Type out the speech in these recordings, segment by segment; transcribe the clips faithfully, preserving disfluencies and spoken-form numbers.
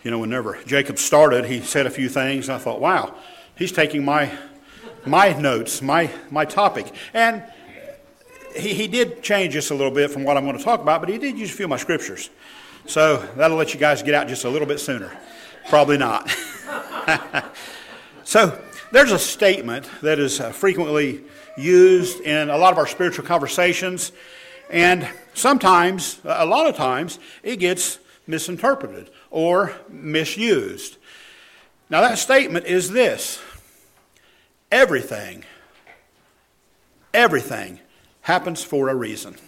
You know, whenever Jacob started, he said a few things. And I thought, wow, he's taking my my notes, my my topic. And he, he did change just a little bit from what I'm going to talk about, but he did use a few of my scriptures. So that'll let you guys get out just a little bit sooner. Probably not. So there's a statement that is uh, frequently used in a lot of our spiritual conversations. And sometimes, a lot of times, it gets misinterpreted or misused. Now that statement is this: everything, everything happens for a reason.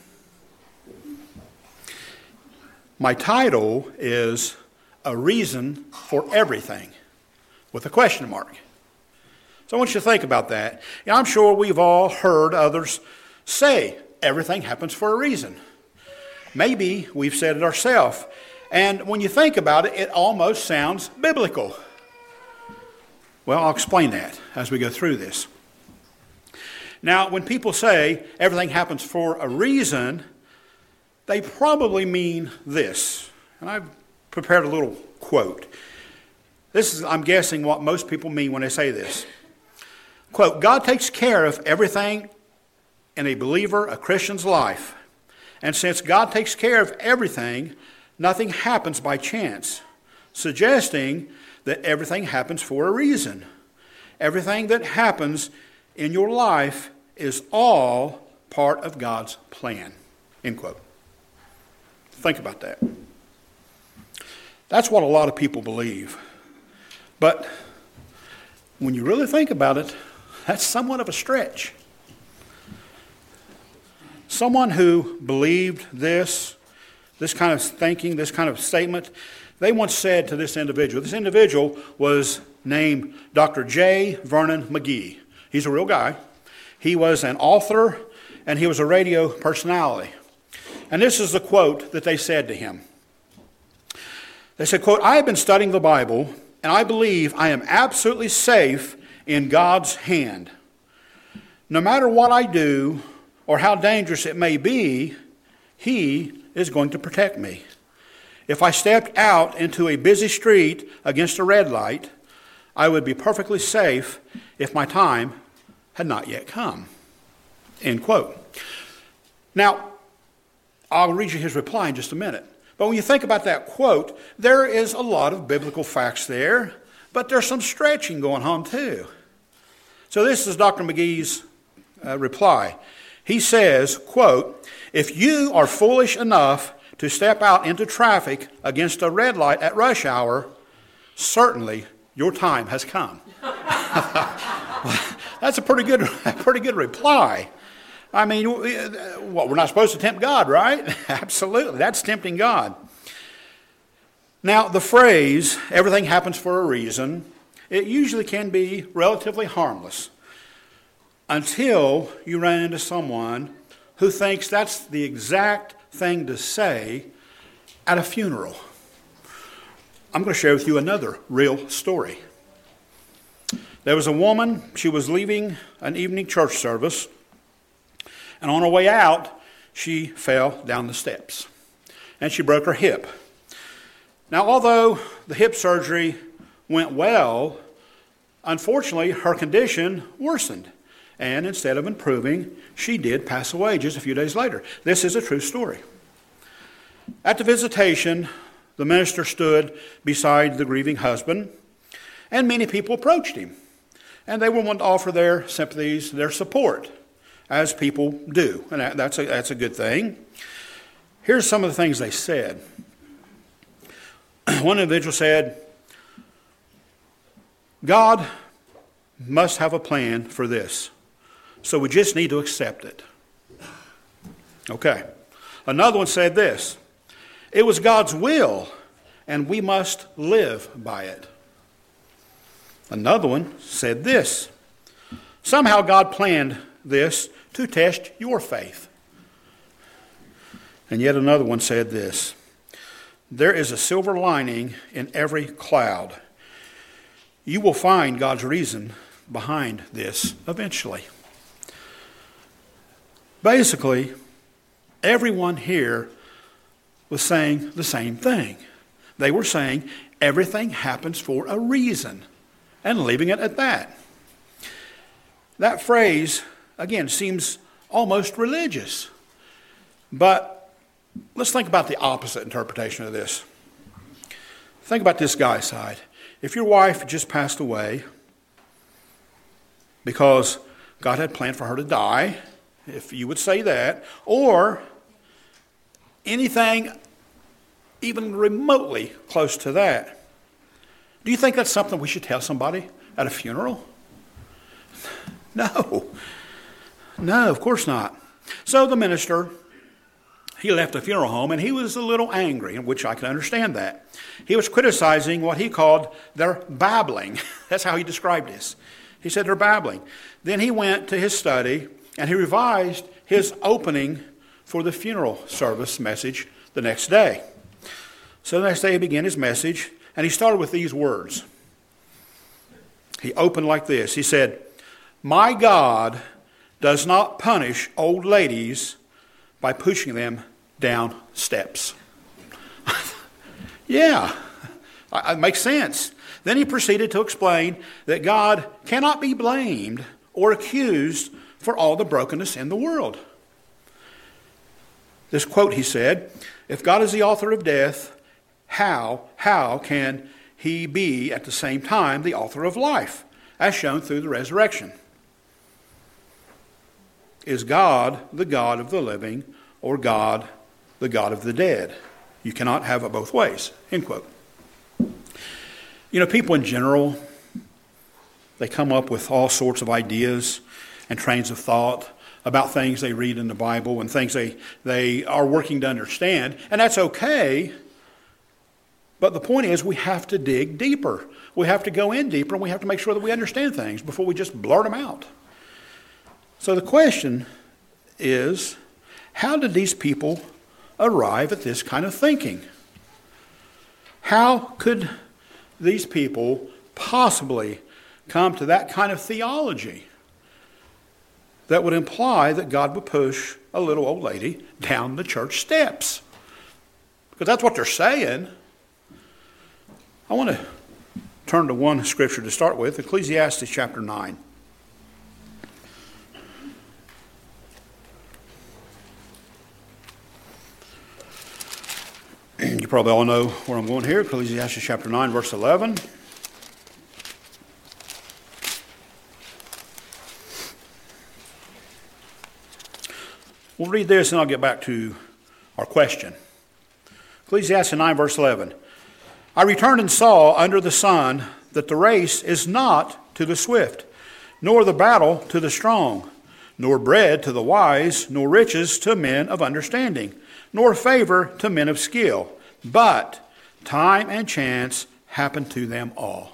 My title is A Reason for Everything, with a question mark. So I want you to think about that. You know, I'm sure we've all heard others say everything happens for a reason. Maybe we've said it ourselves. And when you think about it, it almost sounds biblical. Well, I'll explain that as we go through this. Now, when people say everything happens for a reason, they probably mean this. And I've prepared a little quote. This is, I'm guessing, what most people mean when they say this. Quote, God takes care of everything in a believer, a Christian's life. And since God takes care of everything, nothing happens by chance, suggesting that everything happens for a reason. Everything that happens in your life is all part of God's plan. End quote. Think about that. That's what a lot of people believe. But when you really think about it, that's somewhat of a stretch. Someone who believed this, this kind of thinking, this kind of statement, they once said to this individual, this individual was named Doctor J. Vernon McGee. He's a real guy. He was an author and he was a radio personality. And this is the quote that they said to him. They said, quote, I have been studying the Bible and I believe I am absolutely safe in God's hand. No matter what I do or how dangerous it may be, He is going to protect me. If I stepped out into a busy street against a red light, I would be perfectly safe if my time had not yet come. End quote. Now, I'll read you his reply in just a minute. But when you think about that quote, there is a lot of biblical facts there, but there's some stretching going on too. So this is Doctor McGee's uh, reply. He says, quote, if you are foolish enough to step out into traffic against a red light at rush hour, certainly your time has come. That's a pretty good, pretty good reply. I mean, what, we're not supposed to tempt God, right? Absolutely, that's tempting God. Now, the phrase, everything happens for a reason, it usually can be relatively harmless until you run into someone who thinks that's the exact thing to say at a funeral. I'm going to share with you another real story. There was a woman, she was leaving an evening church service, and on her way out, she fell down the steps, and she broke her hip. Now, although the hip surgery went well, unfortunately, her condition worsened. And instead of improving, she did pass away just a few days later. This is a true story. At the visitation, the minister stood beside the grieving husband, and many people approached him. And they were wanting to offer their sympathies, their support, as people do. And that, that's, a, that's a good thing. Here's some of the things they said. One individual said, God must have a plan for this, so we just need to accept it. Okay. Another one said this, it was God's will, and we must live by it. Another one said this, somehow God planned this to test your faith. And yet another one said this, there is a silver lining in every cloud. You will find God's reason behind this eventually. Basically, everyone here was saying the same thing. They were saying everything happens for a reason, and leaving it at that. That phrase, again, seems almost religious. But let's think about the opposite interpretation of this. Think about this guy's side. If your wife just passed away because God had planned for her to die, if you would say that, or anything even remotely close to that, do you think that's something we should tell somebody at a funeral? No. No, of course not. So the minister, he left the funeral home, and he was a little angry, in which I can understand that. He was criticizing what he called their babbling. That's how he described this. He said they're babbling. Then he went to his study, and he revised his opening for the funeral service message the next day. So the next day he began his message, and he started with these words. He opened like this. He said, "My God does not punish old ladies by pushing them down steps." Yeah, it makes sense. Then he proceeded to explain that God cannot be blamed or accused for all the brokenness in the world. This quote, he said, "If God is the author of death, how, how can he be at the same time the author of life, as shown through the resurrection? Is God the God of the living, or God the God of the dead? You cannot have it both ways." End quote. You know, people in general, they come up with all sorts of ideas and trains of thought about things they read in the Bible and things they, they are working to understand. And that's okay. But the point is, we have to dig deeper. We have to go in deeper, and we have to make sure that we understand things before we just blurt them out. So the question is, how did these people arrive at this kind of thinking? How could these people possibly come to that kind of theology that would imply that God would push a little old lady down the church steps? Because that's what they're saying. I want to turn to one scripture to start with, Ecclesiastes chapter nine. You probably all know where I'm going here. Ecclesiastes chapter nine, verse eleven. We'll read this and I'll get back to our question. Ecclesiastes nine, verse eleven. "I returned and saw under the sun that the race is not to the swift, nor the battle to the strong, nor bread to the wise, nor riches to men of understanding, nor favor to men of skill, but time and chance happen to them all."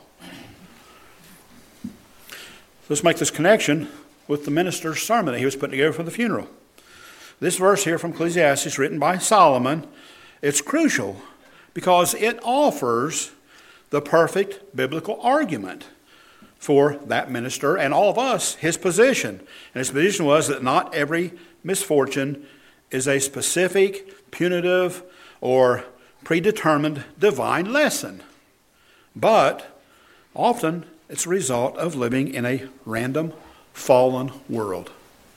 Let's make this connection with the minister's sermon that he was putting together for the funeral. This verse here from Ecclesiastes, written by Solomon, it's crucial because it offers the perfect biblical argument for that minister and all of us, his position. And his position was that not every misfortune is a specific, punitive, or predetermined divine lesson, but often it's a result of living in a random, fallen world.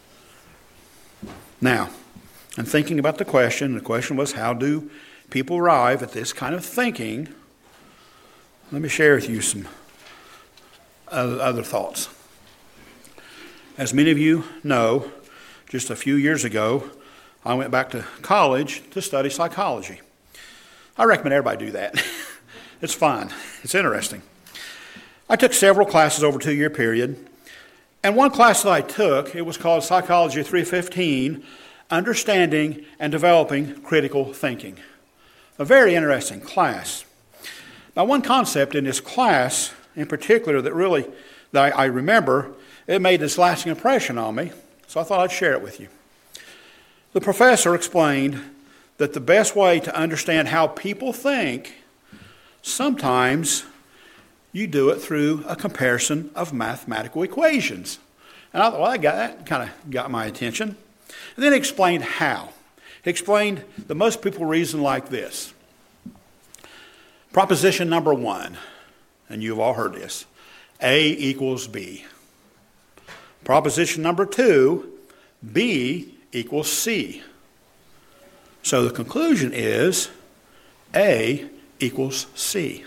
Now, in thinking about the question, the question was, how do people arrive at this kind of thinking? Let me share with you some other thoughts. As many of you know, just a few years ago, I went back to college to study psychology. I recommend everybody do that. It's fun. It's interesting. I took several classes over a two-year period. And one class that I took, it was called Psychology three fifteen, Understanding and Developing Critical Thinking. A very interesting class. Now, one concept in this class in particular that really, that I, I remember, it made this lasting impression on me, so I thought I'd share it with you. The professor explained that the best way to understand how people think, sometimes you do it through a comparison of mathematical equations. And I thought, well, I got that kind of got my attention. And then he explained how. He explained that most people reason like this. Proposition number one, and you've all heard this, A equals B. Proposition number two, B equals C. So the conclusion is A equals C.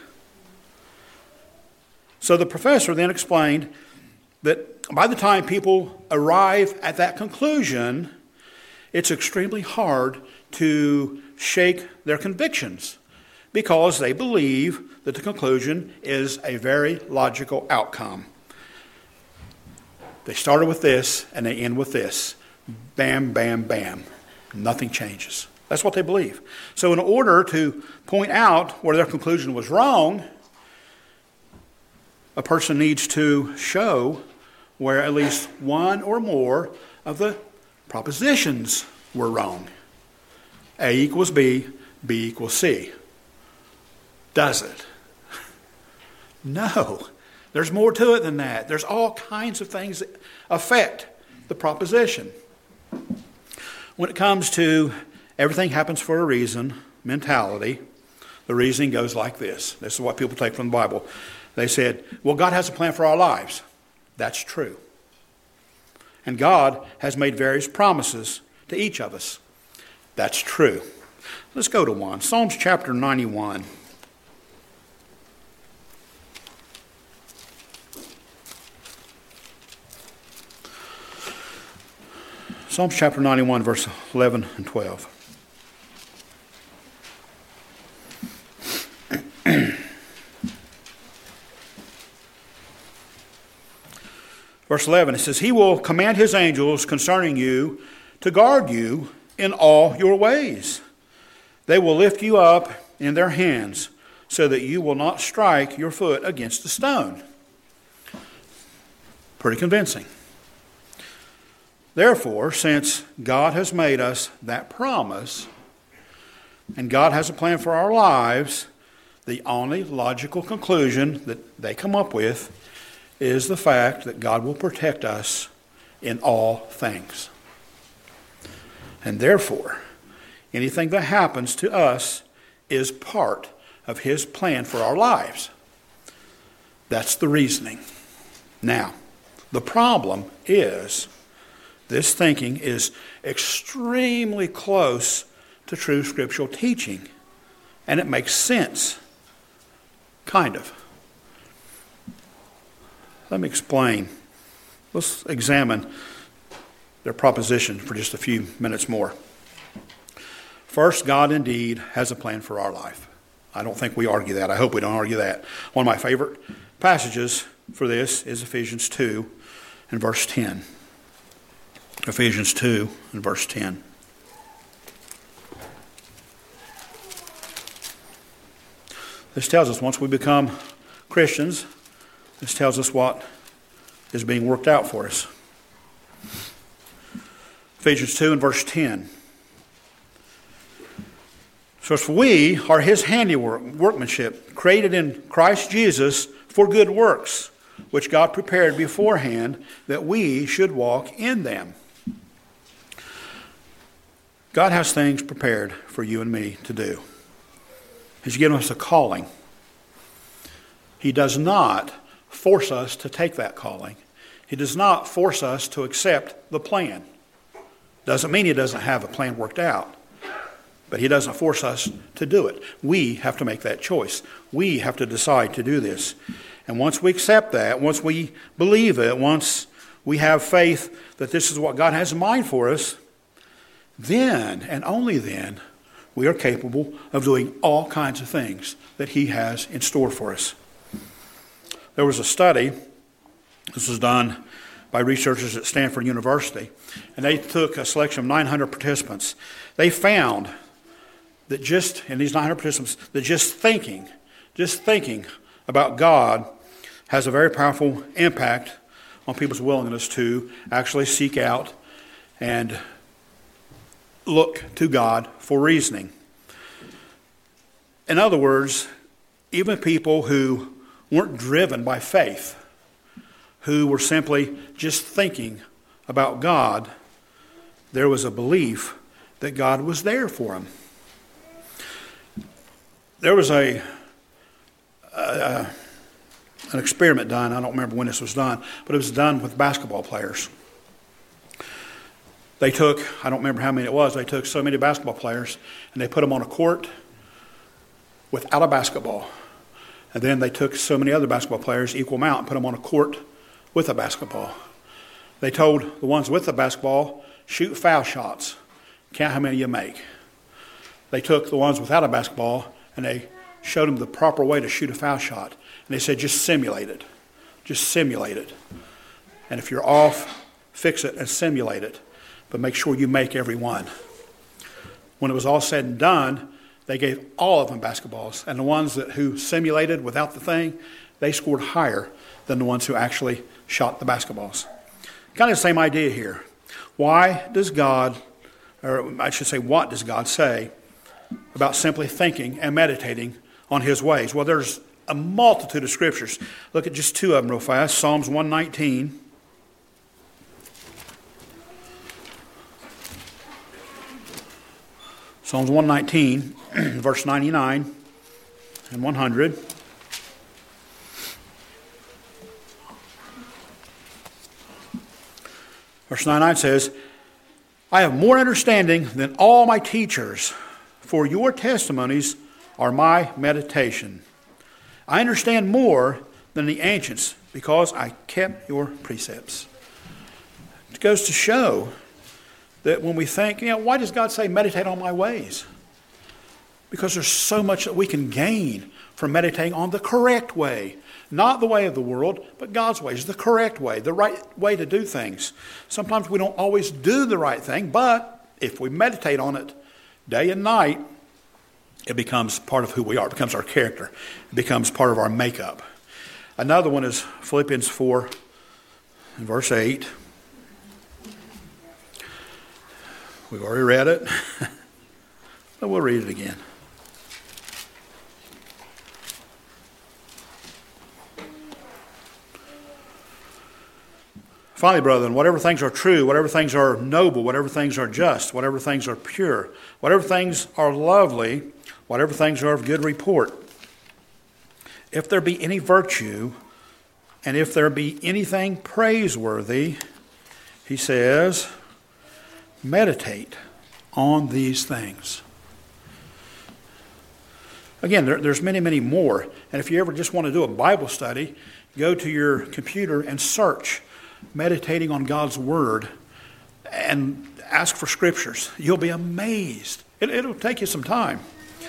So the professor then explained that by the time people arrive at that conclusion, it's extremely hard to shake their convictions because they believe that the conclusion is a very logical outcome. They started with this and they end with this. Bam, bam, bam. Nothing changes. That's what they believe. So in order to point out where their conclusion was wrong, a person needs to show where at least one or more of the propositions were wrong. A equals B, B equals C. Does it? No. There's more to it than that. There's all kinds of things that affect the proposition. When it comes to everything happens for a reason mentality, the reasoning goes like this. This is what people take from the Bible. They said, well, God has a plan for our lives. That's true. And God has made various promises to each of us. That's true. Let's go to one. Psalms chapter ninety-one. Psalms chapter ninety-one, verse eleven and twelve. Verse eleven, it says, He will command His angels concerning you to guard you in all your ways. They will lift you up in their hands so that you will not strike your foot against a stone. Pretty convincing. Therefore, since God has made us that promise, and God has a plan for our lives, the only logical conclusion that they come up with is the fact that God will protect us in all things. And therefore, anything that happens to us is part of His plan for our lives. That's the reasoning. Now, the problem is this thinking is extremely close to true scriptural teaching, and it makes sense. Kind of. Let me explain. Let's examine their proposition for just a few minutes more. First, God indeed has a plan for our life. I don't think we argue that. I hope we don't argue that. One of my favorite passages for this is Ephesians two and verse ten. Ephesians two and verse ten. This tells us once we become Christians, this tells us what is being worked out for us. Ephesians two and verse ten. So if we are His handiwork, workmanship, created in Christ Jesus for good works, which God prepared beforehand that we should walk in them. God has things prepared for you and me to do. He's given us a calling. He does not force us to take that calling. He does not force us to accept the plan. Doesn't mean He doesn't have a plan worked out, but He doesn't force us to do it. We have to make that choice. We have to decide to do this. And once we accept that, once we believe it, once we have faith that this is what God has in mind for us, then and only then we are capable of doing all kinds of things that He has in store for us. There was a study, this was done by researchers at Stanford University, and they took a selection of nine hundred participants. They found that just, in these nine hundred participants, that just thinking, just thinking about God has a very powerful impact on people's willingness to actually seek out and look to God for reasoning. In other words, even people who weren't driven by faith, who were simply just thinking about God, there was a belief that God was there for them. There was a uh, an experiment done. I don't remember when this was done, but it was done with basketball players. They took, I don't remember how many it was, they took so many basketball players and they put them on a court without a basketball. And then they took so many other basketball players, equal amount, and put them on a court with a basketball. They told the ones with the basketball, shoot foul shots. Count how many you make. They took the ones without a basketball and they showed them the proper way to shoot a foul shot. And they said, just simulate it. Just simulate it. And if you're off, fix it and simulate it. But make sure you make every one. When it was all said and done, they gave all of them basketballs. And the ones that who simulated without the thing, they scored higher than the ones who actually shot the basketballs. Kind of the same idea here. Why does God, or I should say, what does God say about simply thinking and meditating on his ways? Well, there's a multitude of scriptures. Look at just two of them real fast. Psalms one nineteen. Psalms one nineteen, verse ninety-nine and one hundred. Verse ninety-nine says, I have more understanding than all my teachers, for your testimonies are my meditation. I understand more than the ancients, because I kept your precepts. It goes to show that when we think, you know, why does God say meditate on my ways? Because there's so much that we can gain from meditating on the correct way. Not the way of the world, but God's ways, the correct way, the right way to do things. Sometimes we don't always do the right thing, but if we meditate on it day and night, it becomes part of who we are. It becomes our character. It becomes part of our makeup. Another one is Philippians four, verse eight. We've already read it, but we'll read it again. Finally, brethren, whatever things are true, whatever things are noble, whatever things are just, whatever things are pure, whatever things are lovely, whatever things are of good report, if there be any virtue, and if there be anything praiseworthy, he says, meditate on these things. Again, there, there's many, many more. And if you ever just want to do a Bible study, go to your computer and search meditating on God's Word and ask for scriptures. You'll be amazed. It, it'll take you some time.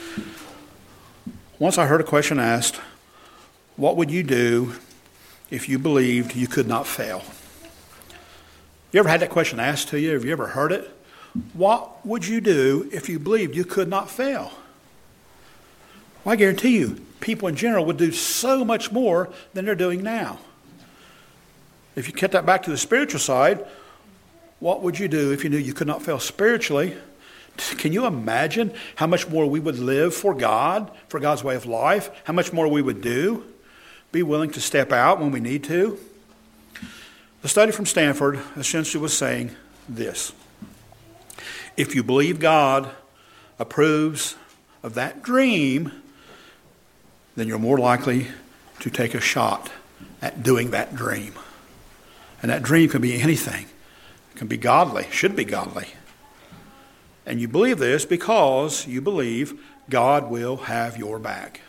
Once I heard a question asked, what would you do if you believed you could not fail? You ever had that question asked to you? Have you ever heard it? What would you do if you believed you could not fail? Well, I guarantee you, people in general would do so much more than they're doing now. If you get that back to the spiritual side, what would you do if you knew you could not fail spiritually? Can you imagine how much more we would live for God, for God's way of life? How much more we would do? Be willing to step out when we need to? The study from Stanford essentially was saying this. If you believe God approves of that dream, then you're more likely to take a shot at doing that dream. And that dream can be anything. It can be godly, should be godly. And you believe this because you believe God will have your back.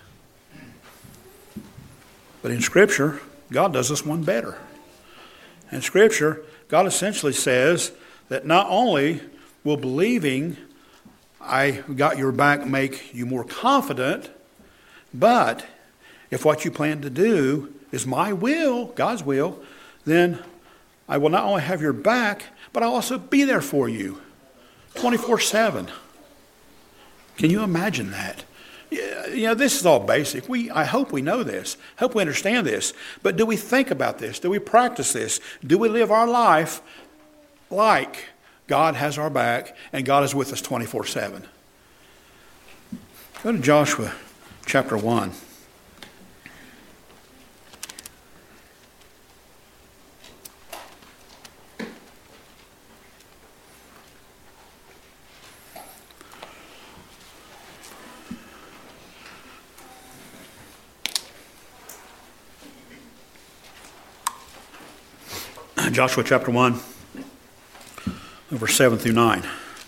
But in Scripture, God does us one better. In Scripture, God essentially says that not only will believing I got your back make you more confident, but if what you plan to do is my will, God's will, then I will not only have your back, but I'll also be there for you twenty-four seven. Can you imagine that? You know, this is all basic. We, I hope we know this. I hope we understand this. But do we think about this? Do we practice this? Do we live our life like God has our back and God is with us twenty-four seven? Go to Joshua chapter one. Joshua chapter one, verse seven through nine.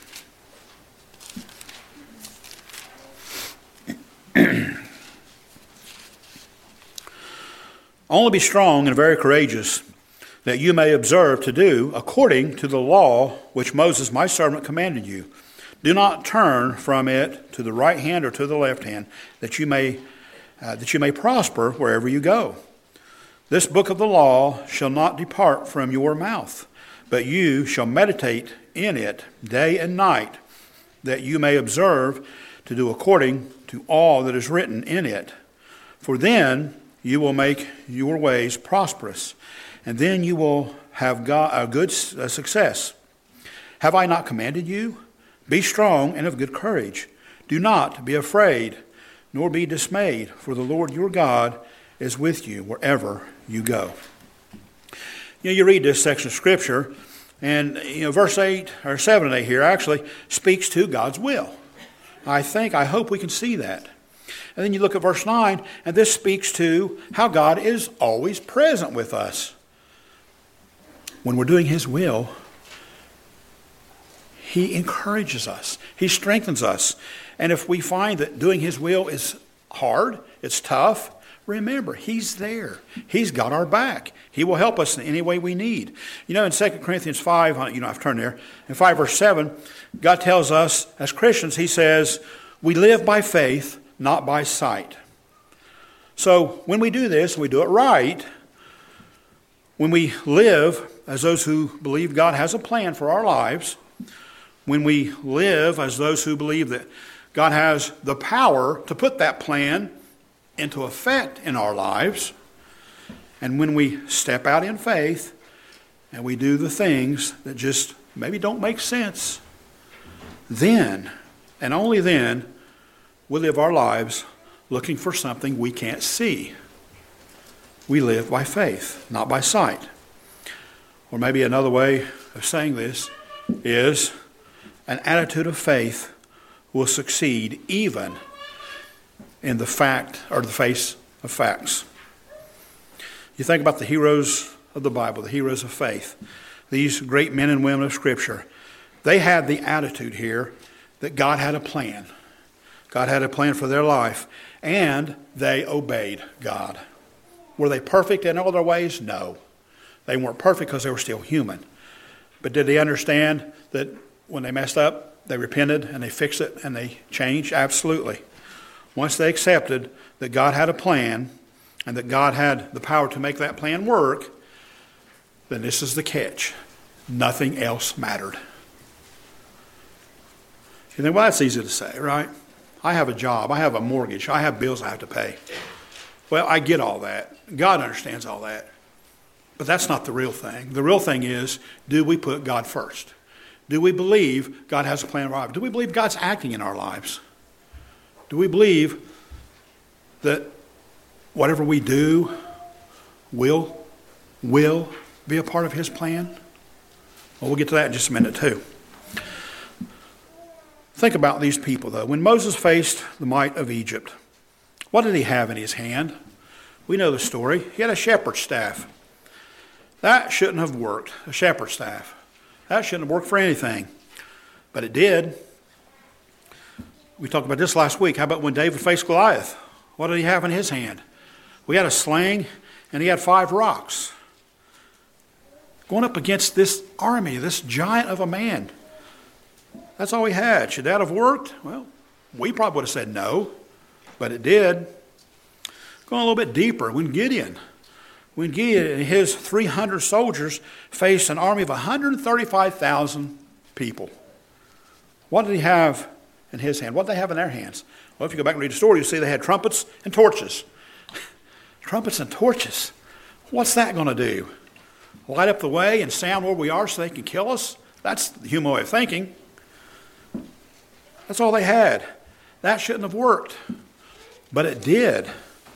Only be strong and very courageous, that you may observe to do according to the law which Moses my servant commanded you. Do not turn from it to the right hand or to the left hand, that you may uh, that you may prosper wherever you go. This book of the law shall not depart from your mouth, but you shall meditate in it day and night, that you may observe to do according to all that is written in it. For then you will make your ways prosperous, and then you will have God, a good uh, success. Have I not commanded you? Be strong and of good courage. Do not be afraid, nor be dismayed, for the Lord your God is with you wherever you go. You know, you read this section of Scripture, and you know, verse eight or seven and eight here actually speaks to God's will. I think, I hope we can see that. And then you look at verse nine, and this speaks to how God is always present with us. When we're doing His will, He encourages us. He strengthens us. And if we find that doing His will is hard, it's tough, remember, He's there. He's got our back. He will help us in any way we need. You know, in Second Corinthians five, you know, I've turned there, in five verse seven, God tells us as Christians, He says, we live by faith, not by sight. So when we do this, we do it right. When we live as those who believe God has a plan for our lives, when we live as those who believe that God has the power to put that plan into effect in our lives, and when we step out in faith and we do the things that just maybe don't make sense, then, and only then, we live our lives looking for something we can't see. We live by faith, not by sight. Or maybe another way of saying this is an attitude of faith will succeed even in the fact or the face of facts. You think about the heroes of the Bible, the heroes of faith, these great men and women of Scripture. They had the attitude here that God had a plan. God had a plan for their life, and they obeyed God. Were they perfect in all their ways? No. They weren't perfect because they were still human. But did they understand that when they messed up, they repented and they fixed it and they changed? Absolutely. Once they accepted that God had a plan and that God had the power to make that plan work, then this is the catch. Nothing else mattered. You think, well, that's easy to say, right? I have a job. I have a mortgage. I have bills I have to pay. Well, I get all that. God understands all that. But that's not the real thing. The real thing is, do we put God first? Do we believe God has a plan for our life? Do we believe God's acting in our lives? Do we believe that whatever we do will, will be a part of His plan? Well, we'll get to that in just a minute too. Think about these people, though. When Moses faced the might of Egypt, what did he have in his hand? We know the story. He had a shepherd's staff. That shouldn't have worked, a shepherd's staff. That shouldn't have worked for anything. But it did. We talked about this last week. How about when David faced Goliath? What did he have in his hand? We had a sling, and he had five rocks. Going up against this army, this giant of a man. That's all he had. Should that have worked? Well, we probably would have said no, but it did. Going a little bit deeper, when Gideon, when Gideon and his three hundred soldiers faced an army of one hundred thirty-five thousand people, what did he have in his hand? What did they have in their hands? Well, if you go back and read the story, you'll see they had trumpets and torches. Trumpets and torches. What's that going to do? Light up the way and sound where we are so they can kill us? That's the human way of thinking. That's all they had. That shouldn't have worked. But it did.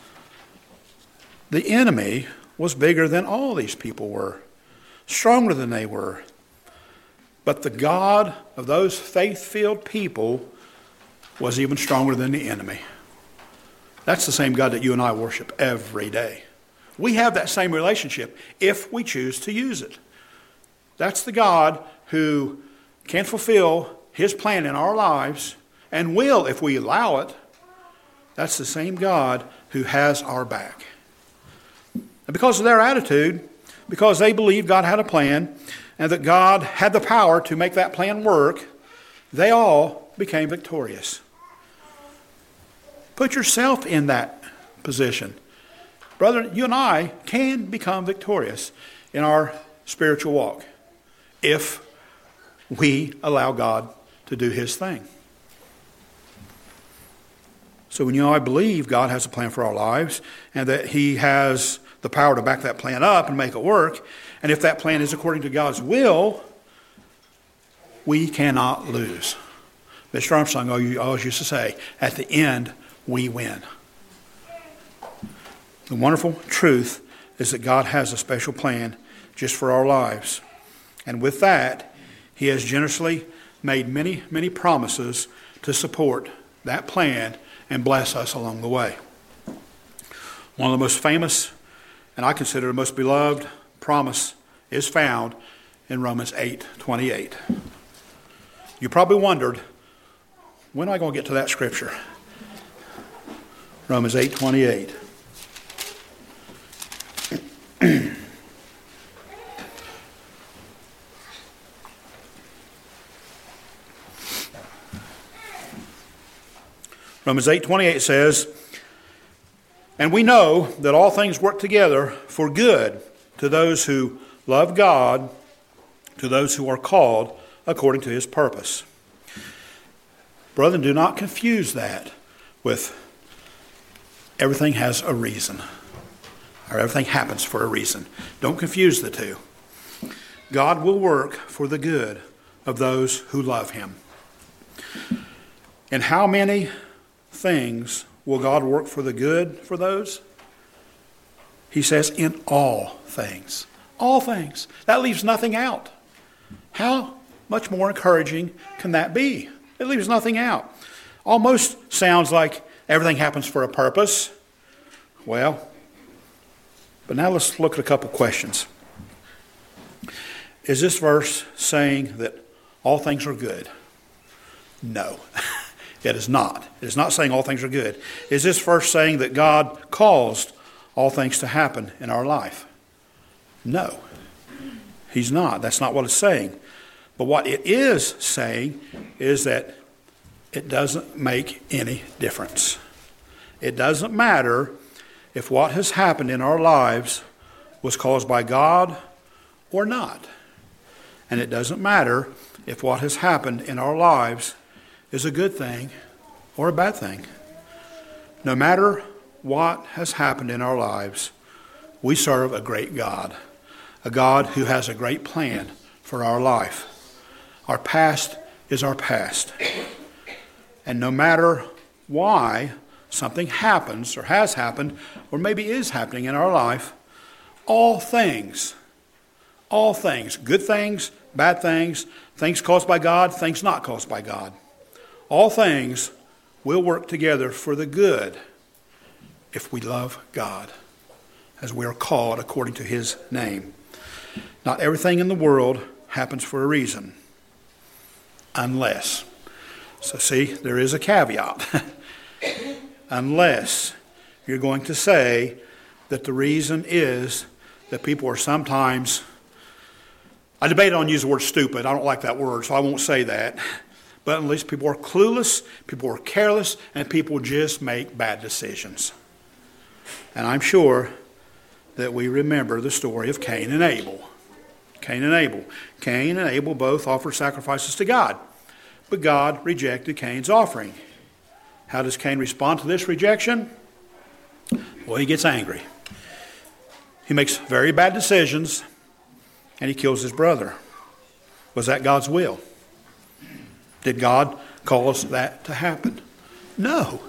The enemy was bigger than all these people were, stronger than they were. But the God of those faith-filled people was even stronger than the enemy. That's the same God that you and I worship every day. We have that same relationship if we choose to use it. That's the God who can fulfill his plan in our lives and will if we allow it. That's the same God who has our back. And because of their attitude, because they believed God had a plan and that God had the power to make that plan work, they all became victorious. Put yourself in that position. Brother, you and I can become victorious in our spiritual walk if we allow God to do his thing. So when you and I believe God has a plan for our lives and that he has the power to back that plan up and make it work, and if that plan is according to God's will, we cannot lose. Mister Armstrong always used to say, at the end, we win. The wonderful truth is that God has a special plan just for our lives. And with that, he has generously made many, many promises to support that plan and bless us along the way. One of the most famous, and I consider the most beloved promise, is found in Romans eight twenty-eight. You probably wondered, when am I going to get to that scripture? Romans eight twenty-eight. Romans eight twenty-eight says, and we know that all things work together for good to those who love God, to those who are called according to his purpose. Brethren, do not confuse that with everything has a reason, or everything happens for a reason. Don't confuse the two. God will work for the good of those who love him. And how many things will God work for the good for those? He says, in all things. All things. That leaves nothing out. How much more encouraging can that be? It leaves nothing out. Almost sounds like everything happens for a purpose. Well, but now let's look at a couple questions. Is this verse saying that all things are good? No. It is not. It is not saying all things are good. Is this verse saying that God caused all things to happen in our life? No. He's not. That's not what it's saying. But what it is saying is that it doesn't make any difference. It doesn't matter if what has happened in our lives was caused by God or not. And it doesn't matter if what has happened in our lives is a good thing or a bad thing. No matter what has happened in our lives, we serve a great God, a God who has a great plan for our life. Our past is our past. And no matter why something happens or has happened or maybe is happening in our life, all things, all things, good things, bad things, things caused by God, things not caused by God, all things will work together for the good if we love God, as we are called according to his name. Not everything in the world happens for a reason, unless. So see, there is a caveat. Unless you're going to say that the reason is that people are sometimes, I debated on using the word stupid. I don't like that word, so I won't say that. But at least people are clueless, people are careless, and people just make bad decisions. And I'm sure that we remember the story of Cain and Abel. Cain and Abel. Cain and Abel both offered sacrifices to God, but God rejected Cain's offering. How does Cain respond to this rejection? Well, he gets angry. He makes very bad decisions, and he kills his brother. Was that God's will? Did God cause that to happen? No.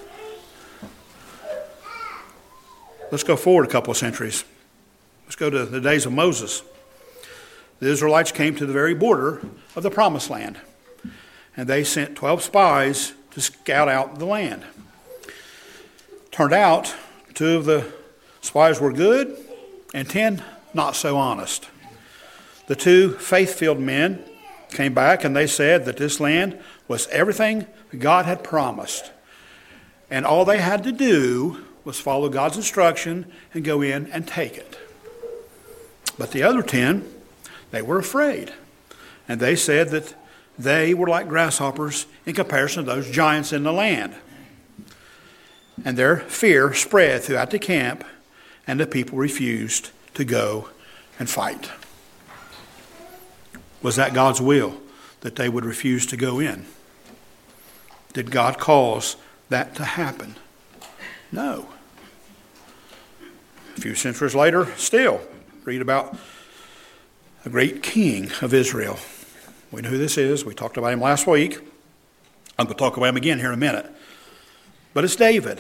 Let's go forward a couple of centuries. Let's go to the days of Moses. The Israelites came to the very border of the Promised Land, and they sent twelve spies to scout out the land. Turned out, two of the spies were good, and ten not so honest. The two faith-filled men came back and they said that this land was everything God had promised. And all they had to do was follow God's instruction and go in and take it. But the other ten, they were afraid. And they said that they were like grasshoppers in comparison to those giants in the land. And their fear spread throughout the camp, and the people refused to go and fight. Was that God's will, that they would refuse to go in? Did God cause that to happen? No. A few centuries later, still, read about a great king of Israel. We know who this is. We talked about him last week. I'm going to talk about him again here in a minute. But it's David.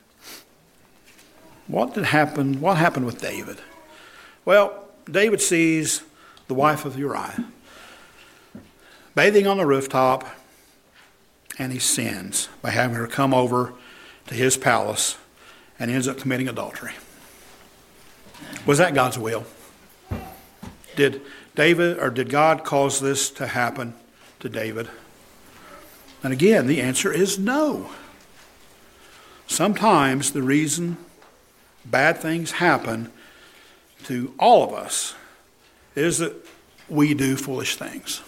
What did happen? What happened with David? Well, David sees the wife of Uriah bathing on the rooftop, and he sins by having her come over to his palace and ends up committing adultery. Was that God's will? Did David, or did God cause this to happen to David? And again, the answer is no. Sometimes the reason bad things happen to all of us is that we do foolish things.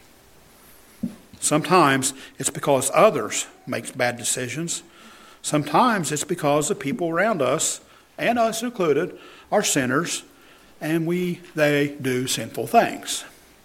Sometimes it's because others make bad decisions. Sometimes it's because the people around us, and us included, are sinners, and we they do sinful things.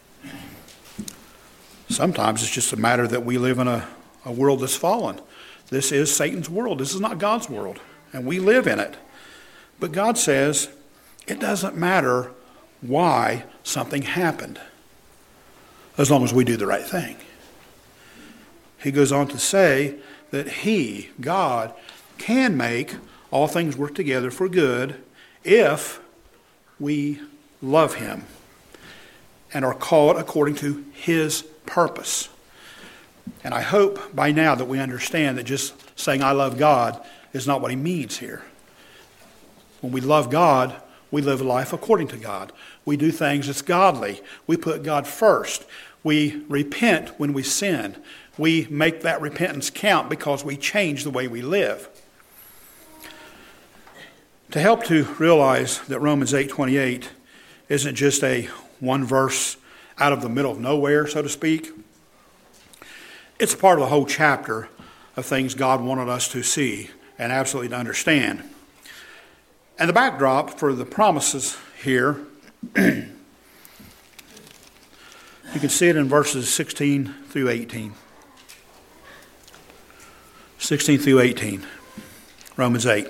Sometimes it's just a matter that we live in a, a world that's fallen. This is Satan's world. This is not God's world, and we live in it. But God says it doesn't matter why something happened, as long as we do the right thing. He goes on to say that he, God, can make all things work together for good if we love him and are called according to his purpose. And I hope by now that we understand that just saying I love God is not what he means here. When we love God, we live a life according to God. We do things that's godly. We put God first. We repent when we sin. We make that repentance count because we change the way we live. To help to realize that Romans eight twenty-eight isn't just a one verse out of the middle of nowhere, so to speak. It's part of the whole chapter of things God wanted us to see and absolutely to understand. And the backdrop for the promises here, you can see it in verses sixteen through eighteen. sixteen through eighteen, Romans eight.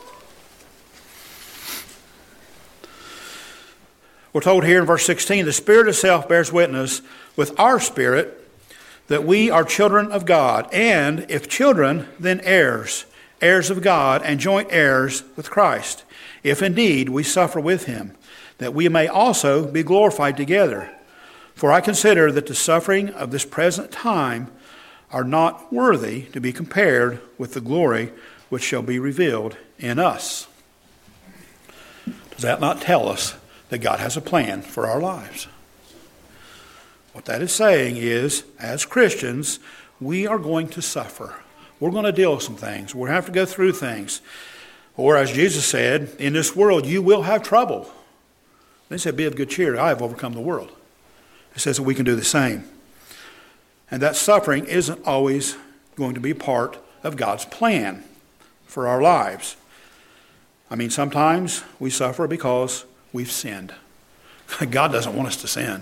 We're told here in verse sixteen, the Spirit itself bears witness with our spirit that we are children of God, and if children, then heirs, heirs of God, and joint heirs with Christ, if indeed we suffer with him, that we may also be glorified together. For I consider that the suffering of this present time are not worthy to be compared with the glory which shall be revealed in us. Does that not tell us that God has a plan for our lives? What that is saying is, as Christians, we are going to suffer. We're going to deal with some things. We're going to have to go through things. Or as Jesus said, in this world you will have trouble. He said, be of good cheer, I have overcome the world. He says that we can do the same. And that suffering isn't always going to be part of God's plan for our lives. I mean, sometimes we suffer because we've sinned. God doesn't want us to sin.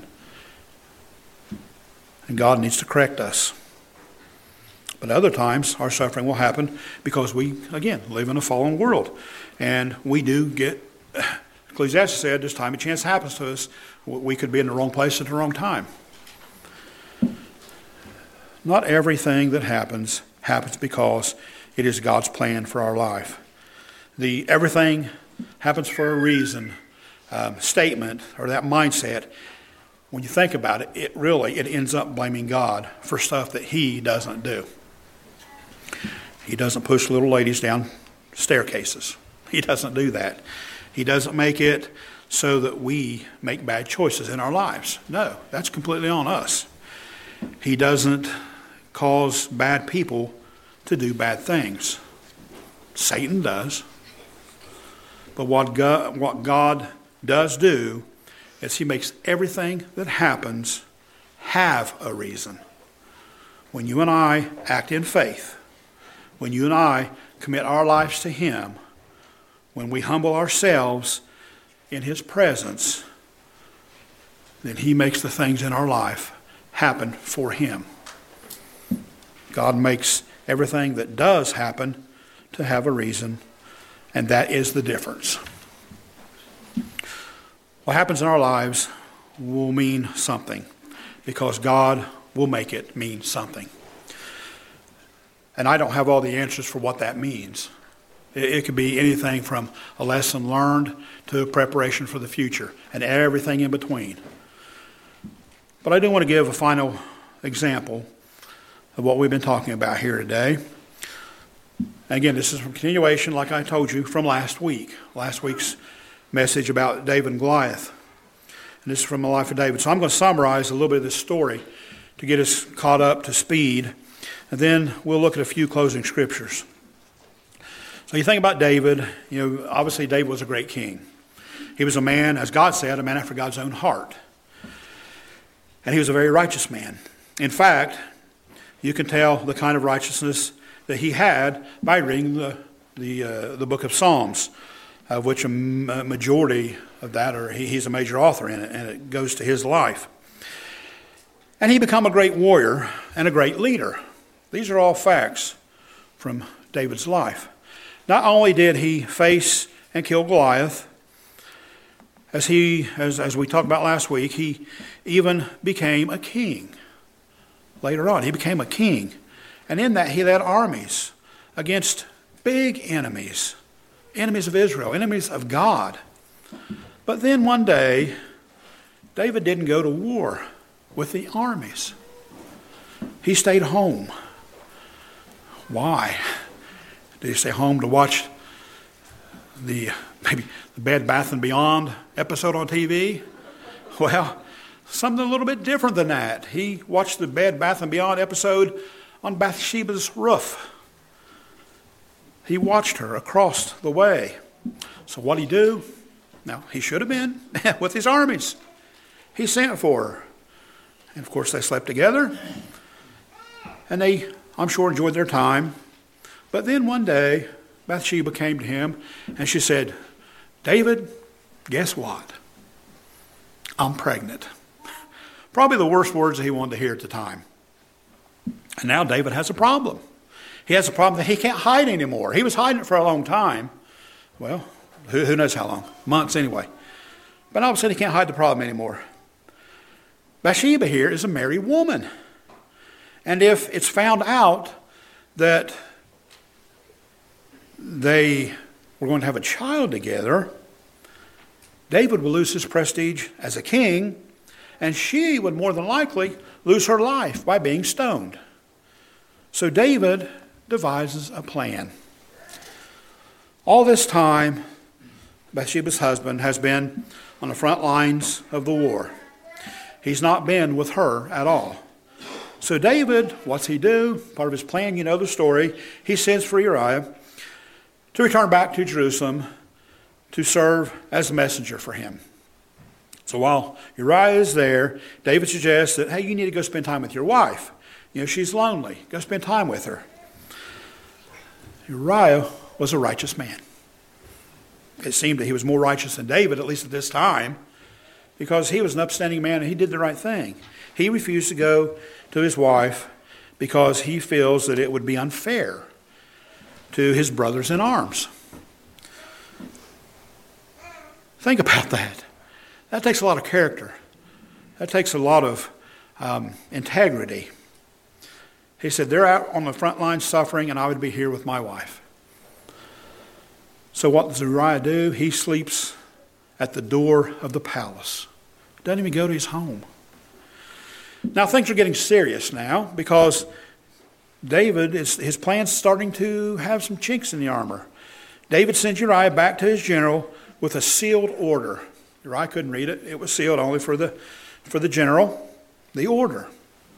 And God needs to correct us. But other times, our suffering will happen because we, again, live in a fallen world. And we do get, Ecclesiastes said, this time a chance happens to us, we could be in the wrong place at the wrong time. Not everything that happens, happens because it is God's plan for our life. The everything happens for a reason um, statement, or that mindset, when you think about it, it really, it ends up blaming God for stuff that he doesn't do. He doesn't push little ladies down staircases. He doesn't do that. He doesn't make it so that we make bad choices in our lives. No, that's completely on us. He doesn't cause bad people to do bad things. Satan does. But what God, what God does do is he makes everything that happens have a reason. When you and I act in faith, when you and I commit our lives to him, when we humble ourselves in his presence, then he makes the things in our life happen for him. God makes everything that does happen to have a reason, and that is the difference. What happens in our lives will mean something because God will make it mean something. And I don't have all the answers for what that means. It could be anything from a lesson learned to a preparation for the future and everything in between. But I do want to give a final example of what we've been talking about here today. Again, this is a continuation, like I told you, from last week. Last week's message about David and Goliath. And this is from the life of David. So I'm going to summarize a little bit of this story to get us caught up to speed. And then we'll look at a few closing scriptures. So you think about David, you know, obviously David was a great king. He was a man, as God said, a man after God's own heart. And he was a very righteous man. In fact, you can tell the kind of righteousness that he had by reading the the, uh, the book of Psalms, of which a majority of that, or he, he's a major author in it, and it goes to his life. And he became a great warrior and a great leader. These are all facts from David's life. Not only did he face and kill Goliath, as he, as, as we talked about last week, he even became a king. Later on, he became a king. And in that, he led armies against big enemies, enemies of Israel, enemies of God. But then one day, David didn't go to war with the armies. He stayed home. Why? Did he stay home to watch the maybe the Bed Bath and Beyond episode on T V? Well, something a little bit different than that. He watched the Bed Bath and Beyond episode on Bathsheba's roof. He watched her across the way. So what did he do? Now, he should have been with his armies. He sent for her. And of course, they slept together. And they, I'm sure, enjoyed their time. But then one day, Bathsheba came to him and she said, David, guess what? I'm pregnant. Probably the worst words that he wanted to hear at the time. And now David has a problem. He has a problem that he can't hide anymore. He was hiding it for a long time. Well, who, who knows how long? Months anyway. But all of a sudden he can't hide the problem anymore. Bathsheba here is a married woman. And if it's found out that they were going to have a child together, David would lose his prestige as a king, and she would more than likely lose her life by being stoned. So David devises a plan. All this time, Bathsheba's husband has been on the front lines of the war. He's not been with her at all. So David, what's he do? Part of his plan, you know the story. He sends for Uriah to return back to Jerusalem to serve as a messenger for him. So while Uriah is there, David suggests that, hey, you need to go spend time with your wife. You know, she's lonely. Go spend time with her. Uriah was a righteous man. It seemed that he was more righteous than David, at least at this time, because he was an upstanding man and he did the right thing. He refused to go to his wife because he feels that it would be unfair to his brothers in arms. Think about that. That takes a lot of character. That takes a lot of um, integrity. He said, they're out on the front line suffering, and I would be here with my wife. So what does Uriah do? He sleeps at the door of the palace. Doesn't even go to his home. Now things are getting serious now because David, is, his plan's starting to have some chinks in the armor. David sends Uriah back to his general with a sealed order. Uriah couldn't read it. It was sealed only for the, for the general, the order.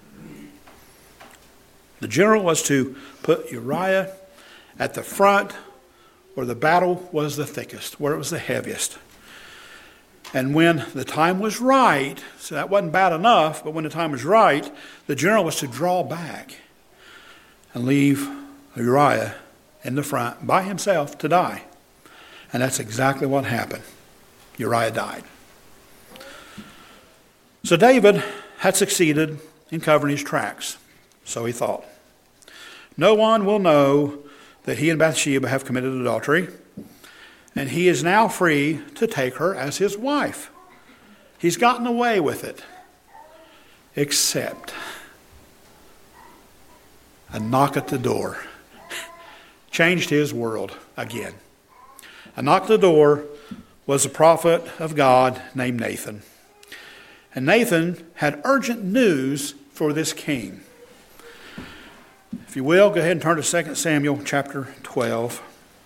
The general was to put Uriah at the front where the battle was the thickest, where it was the heaviest. And when the time was right, so that wasn't bad enough, but when the time was right, the general was to draw back and leave Uriah in the front by himself to die. And that's exactly what happened. Uriah died. So David had succeeded in covering his tracks, so he thought. No one will know that he and Bathsheba have committed adultery, and he is now free to take her as his wife. He's gotten away with it. Except a knock at the door changed his world again. A knock at the door was a prophet of God named Nathan. And Nathan had urgent news for this king. If you will, go ahead and turn to Second Samuel chapter twelve.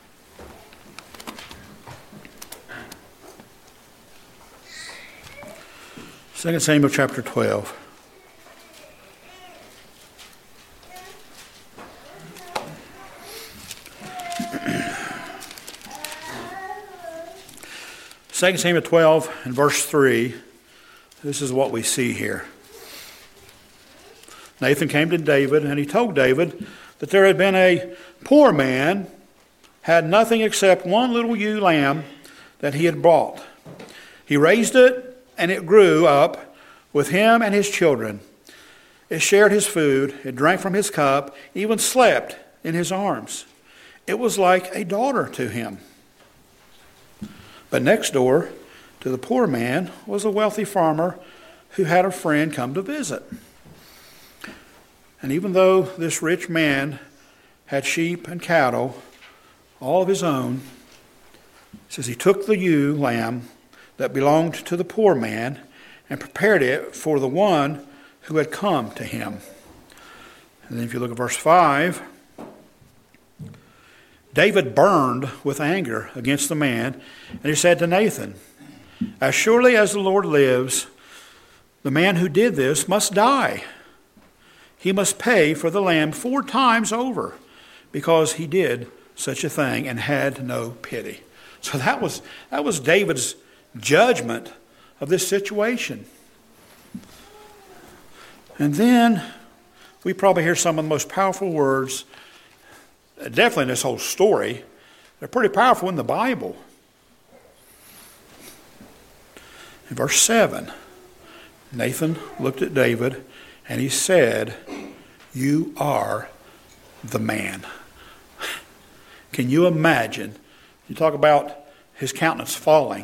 Second Samuel chapter twelve. Second Samuel twelve and verse three. This is what we see here. Nathan came to David, and he told David that there had been a poor man, had nothing except one little ewe lamb that he had bought. He raised it, and it grew up with him and his children. It shared his food, it drank from his cup, even slept in his arms. It was like a daughter to him. But next door to the poor man was a wealthy farmer who had a friend come to visit. And even though this rich man had sheep and cattle, all of his own, it says he took the ewe lamb that belonged to the poor man and prepared it for the one who had come to him. And then if you look at verse five, David burned with anger against the man, and he said to Nathan, as surely as the Lord lives, the man who did this must die. He must pay for the lamb four times over because he did such a thing and had no pity. So that was that was David's judgment of this situation. And then we probably hear some of the most powerful words, definitely in this whole story. They're pretty powerful in the Bible. In verse seven, Nathan looked at David and he said, you are the man. Can you imagine? You talk about his countenance falling.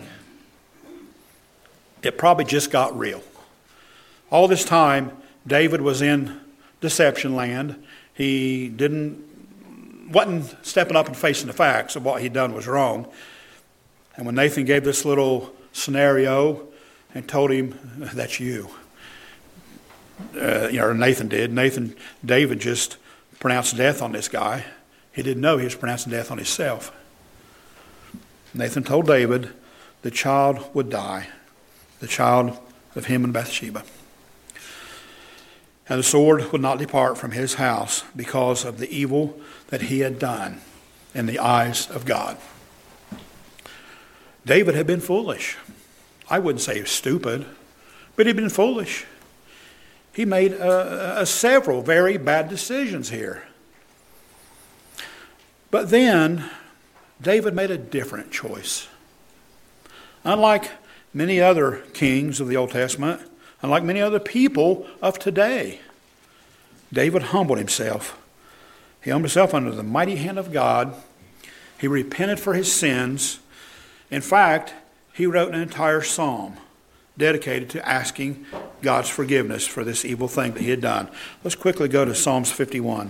It probably just got real. All this time, David was in deception land. He didn't, wasn't stepping up and facing the facts of what he'd done was wrong. And when Nathan gave this little scenario and told him, that's you. Uh, you know, Nathan did. Nathan, David just pronounced death on this guy. He didn't know he was pronouncing death on himself. Nathan told David the child would die, the child of him and Bathsheba. And the sword would not depart from his house because of the evil that he had done in the eyes of God. David had been foolish. I wouldn't say he was stupid, but he'd been foolish. He made uh, uh, several very bad decisions here. But then David made a different choice. Unlike many other kings of the Old Testament, unlike many other people of today, David humbled himself. He humbled himself under the mighty hand of God. He repented for his sins. In fact, he wrote an entire psalm dedicated to asking God's forgiveness for this evil thing that he had done. Let's quickly go to Psalms fifty-one.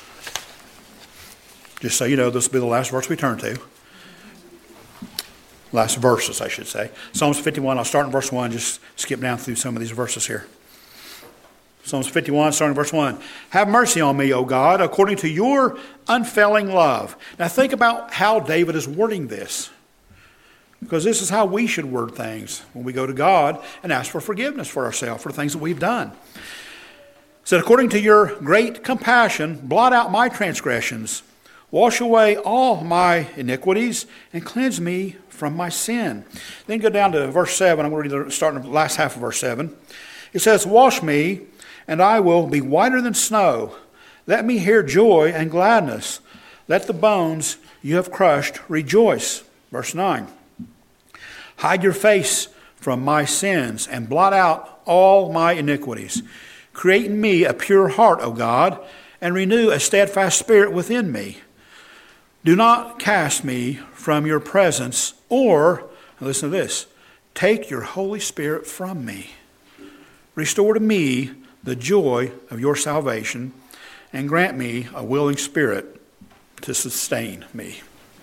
Just so you know, this will be the last verse we turn to. last verses, I should say. Psalms fifty-one, I'll start in verse one, just skip down through some of these verses here. Psalms fifty-one, starting in verse one. Have mercy on me, O God, according to your unfailing love. Now think about how David is wording this. Because this is how we should word things when we go to God and ask for forgiveness for ourselves, for things that we've done. It said, according to your great compassion, blot out my transgressions. Wash away all my iniquities and cleanse me from my sin. Then go down to verse seven. I'm going to read the starting the last half of verse seven. It says, wash me, and I will be whiter than snow. Let me hear joy and gladness. Let the bones you have crushed rejoice. Verse nine. Hide your face from my sins and blot out all my iniquities. Create in me a pure heart, O God, and renew a steadfast spirit within me. Do not cast me from your presence, or, listen to this, take your Holy Spirit from me. Restore to me the joy of your salvation, and grant me a willing spirit to sustain me.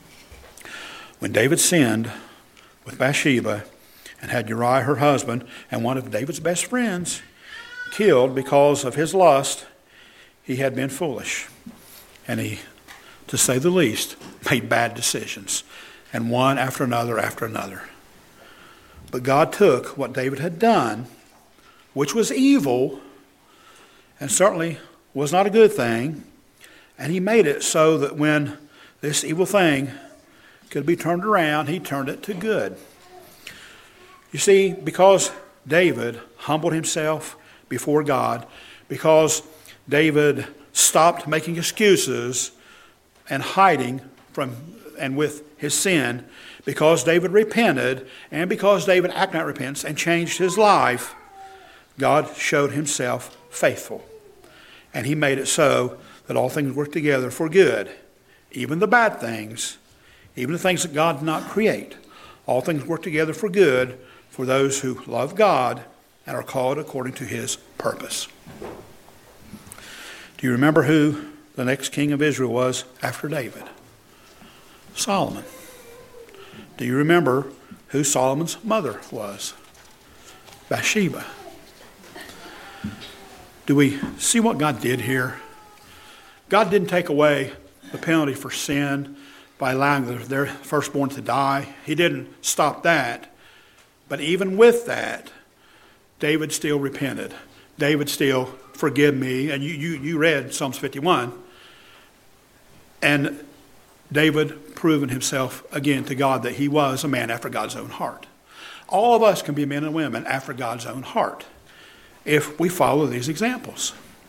When David sinned with Bathsheba and had Uriah, her husband, and one of David's best friends, killed because of his lust, he had been foolish. And he, to say the least, made bad decisions. And one after another after another. But God took what David had done, which was evil, and certainly was not a good thing, and he made it so that when this evil thing could be turned around, he turned it to good. You see, because David humbled himself before God, because David stopped making excuses and hiding from and with his sin, because David repented, and because David acted out repentance and changed his life, God showed himself faithful. And he made it so that all things work together for good. Even the bad things, even the things that God did not create, all things work together for good for those who love God and are called according to his purpose. Do you remember who the next king of Israel was after David? Solomon. Do you remember who Solomon's mother was? Bathsheba. Do we see what God did here? God didn't take away the penalty for sin by allowing their firstborn to die. He didn't stop that. But even with that, David still repented. David still, forgive me. And you, you, you read Psalms fifty-one. And David proven himself again to God that he was a man after God's own heart. All of us can be men and women after God's own heart if we follow these examples.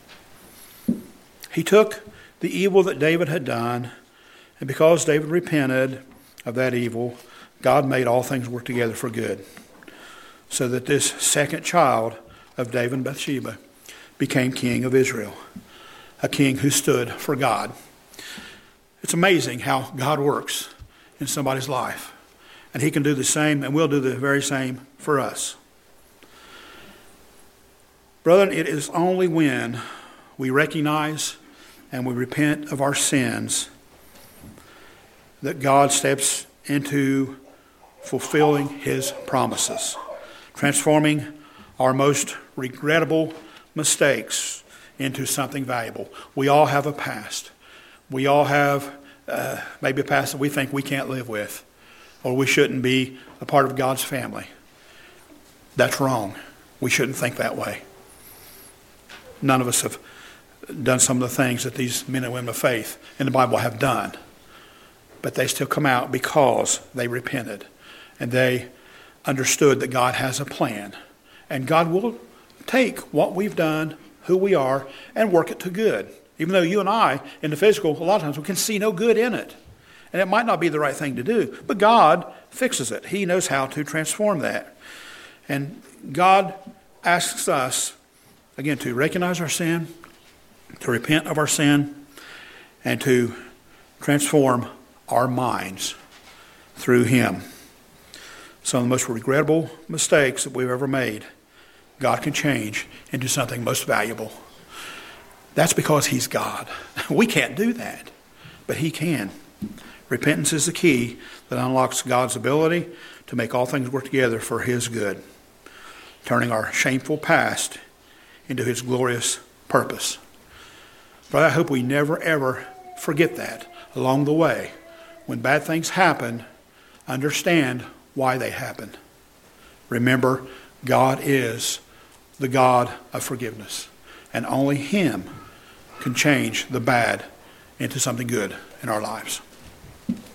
He took the evil that David had done, and because David repented of that evil, God made all things work together for good, so that this second child of David and Bathsheba became king of Israel, a king who stood for God. It's amazing how God works in somebody's life, and he can do the same, and will do the very same for us. Brethren, it is only when we recognize and we repent of our sins that God steps into fulfilling his promises, transforming our most regrettable mistakes into something valuable. We all have a past. We all have uh, maybe a past that we think we can't live with, or we shouldn't be a part of God's family. That's wrong. We shouldn't think that way. None of us have done some of the things that these men and women of faith in the Bible have done. But they still come out because they repented. And they understood that God has a plan. And God will take what we've done, who we are, and work it to good. Even though you and I, in the physical, a lot of times we can see no good in it. And it might not be the right thing to do. But God fixes it. He knows how to transform that. And God asks us, again, to recognize our sin, to repent of our sin, and to transform our minds through him. Some of the most regrettable mistakes that we've ever made, God can change into something most valuable. That's because he's God. We can't do that, but he can. Repentance is the key that unlocks God's ability to make all things work together for his good, turning our shameful past into his glorious purpose. But I hope we never, ever forget that along the way. When bad things happen, understand why they happen. Remember, God is the God of forgiveness, and only him can change the bad into something good in our lives.